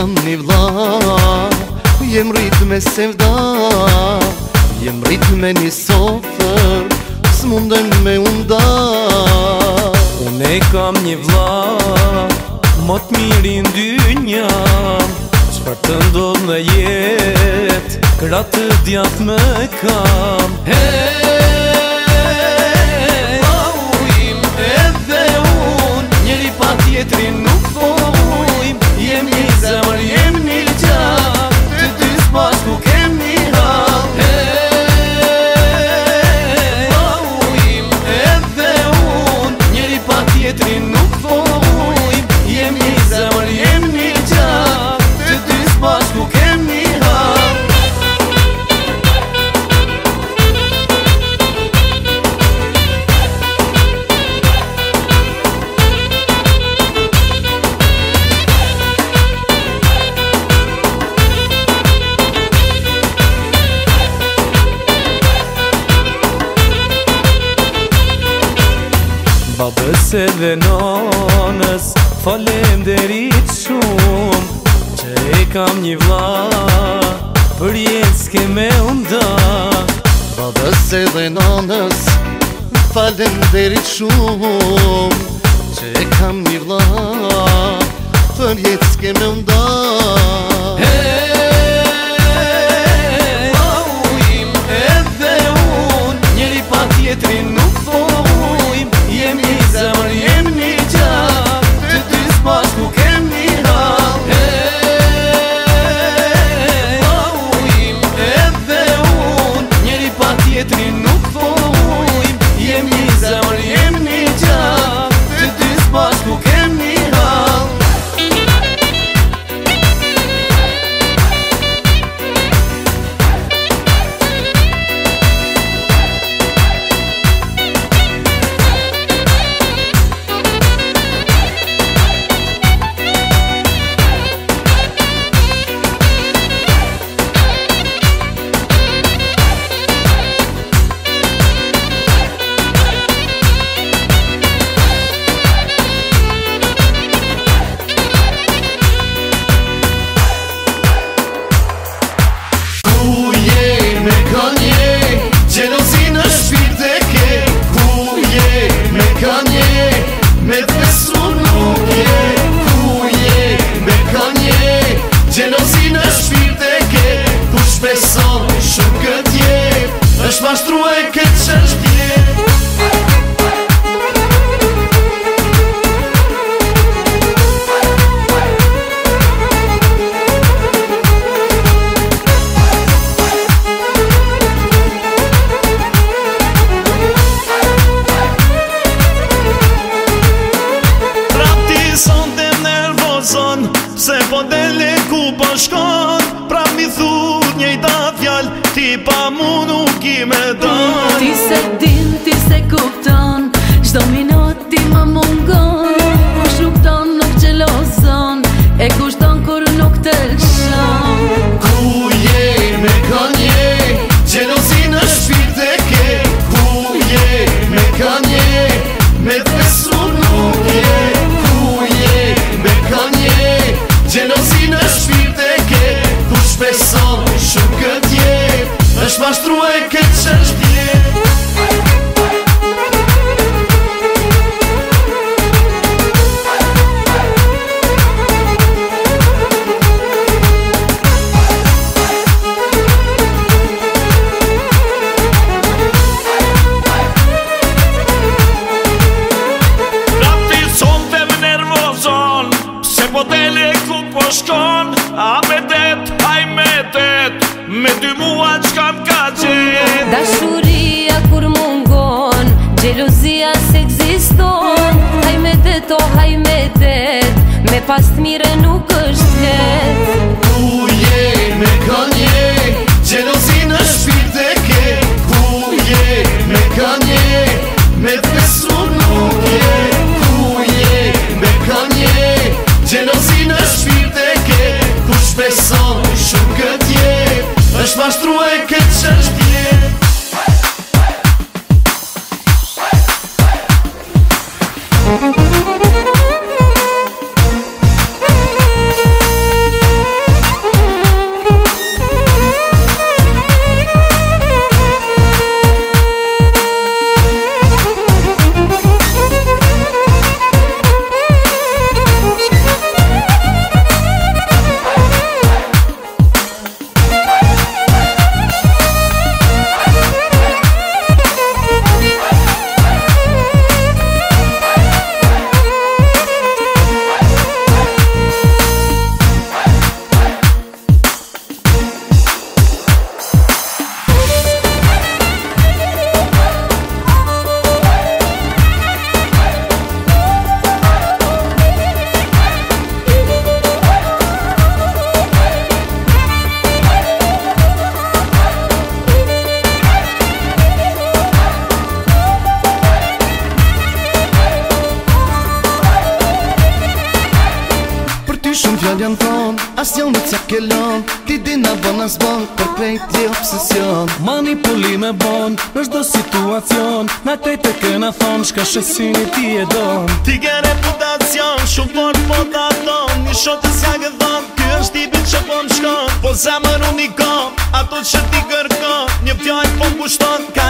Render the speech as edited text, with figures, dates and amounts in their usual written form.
kam një vlla, jem rrit me sevda, jem rrit me një sofër, s'mundem me unda. Unë kam një vlla, më t'mirin dynja, çfarë të ndodh në jetë, kratë djath më kam. Vllaujim edhe unë, njeri pa tjetrin nuk thojim, jem një zemër, jem një gjak, të dy s'pas ku kem një hap. Vllaujim edhe unë, njeri pa tjetrin nuk thojim, jem një zemër, jem një gjak, të dy s'pas ku kem një hap. Babës edhe nonës, falenderit shumë, që e kam një vlla, për jetë s'ke me unda. Babës edhe nonës, falenderit shumë, që e kam një vlla, për jetë s'ke me unda. Vllaujim edhe unë, njeri pa tjetrin nuk thojim, jem një zemër, jem një gjak, të dy s'pas ku kem një hap. Vllaujim edhe unë, njeri pa tjetrin nuk thojim, jem një zemër, jem një gjak, të dy s'pas ku kem një hap. Gjelozi në shpirt e ke, kur shpeson shumë këtë jetë, është mashtru e këtë çështje. Se po dele ku po shkon, pra mi thut njejta fjall, ti pa mu nuk I me dan. Ti se din, ti se kupton, çdo minut ti më mungon. Kush nuk don nuk gjelozon, e kush don kur nuk të lëshon. Ku je me kanje, gjelozi në shpirt e ke, ku je me kanje, me besu nuk je. Ku je me kanje, gjelozi në shpirt e ke, kur shpeson shumë këtë jetë, është mashtru e këtë çështje. Shkon, a me det, haj me det, me dy mua qka m'ka qenë. Dashuria kur mungon, gjelozia s'ekziston. Haj me det, o haj me det, me pas t'mire nuk është let. Ku je me kanje, gjelozi në shpirt e ke, ku je me kanje, me besu nuk je. Ku je me kanje, gjelozi në shpirt e ke, kur shpeson shumë këtë jetë, është mashtru e këtë çështje. janë thonë, as jo në cak e lon. Ti dina bon as bon, për krejt je obsesion. Manipulime bon, në shdo situacion. Na krejt e këna thonë, shka shesini ti e don. Ti ke reputacion, shumë fort po ta ton. Një shotë s'ja ke thon, ky është tipi që po m'shkon. Po zemër unë i kom, ato që ti kërkon. Një fjallë po m'kushton,